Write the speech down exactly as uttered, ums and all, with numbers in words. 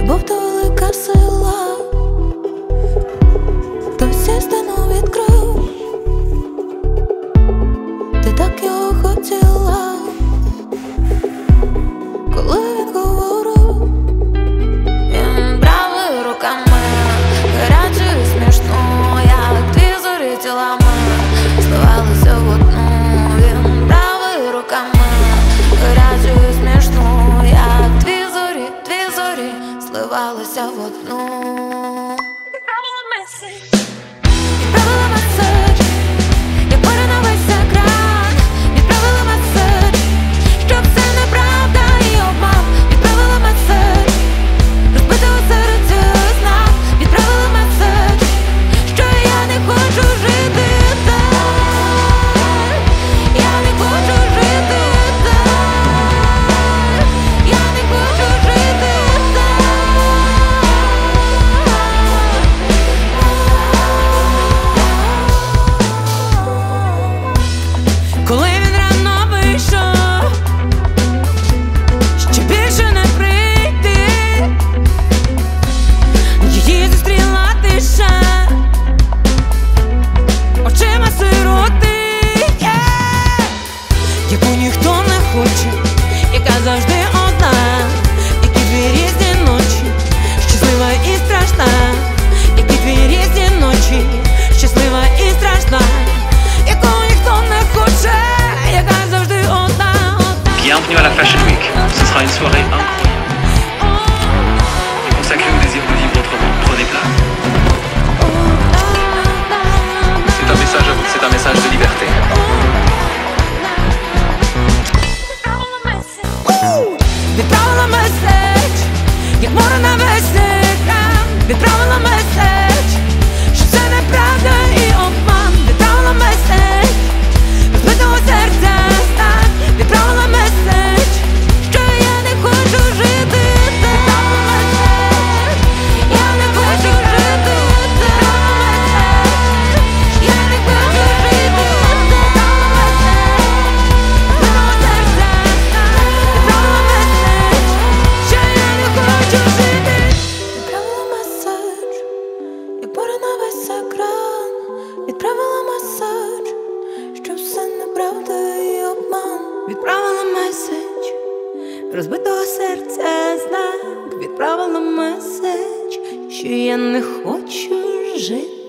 Любов то велика сила, хтось стіну відкрив, ти так його хотіла, коли він говорив. Він брав руками, гаряче і смішно, як дві зорі тілами зливалися в одну. Він брав руками, гаряче і смішно, як дві зорі, дві зорі зливалися в одну. Відправила меседж, відправила меседж, як пора на весь екран. Відправила меседж, що все неправда і обман. Відправила меседж, розбитого серця знак. Відправила меседж, що я не хочу жити так. Я не хочу жити так. Я не хочу жити так. Коли він рано вийшов, ще більше не прийти, її зустріла тиша, очима сироти, yeah! Яку ніхто не хоче, яка завжди одна, які дві різні ночі, щаслива і страшна, які дві різні ночі, щаслива і страшна, яку ніхто не хоче, яка завжди одна, одна. Bienvenue à la Fashion Week. Ce sera une soirée incroyable et consacrée au désir de vivre autrement. Prenez place. C'est un message à vous, c'est un message de liberté. Відправила меседж, як море на весь екран. Відправила меседж, що це неправда і обман. Відправила меседж, розбитого серця стан. Відправила меседж, що я не хочу жити так. Я не хочу жити так. Я не хочу жити так. Розбитого серця стан. Відправила меседж, що я не хочу жити. Відправила меседж, як пора на весь екран. Відправила меседж, що все неправда і обман. Відправила меседж, розбитого серця знак. Відправила меседж, що я не хочу жити.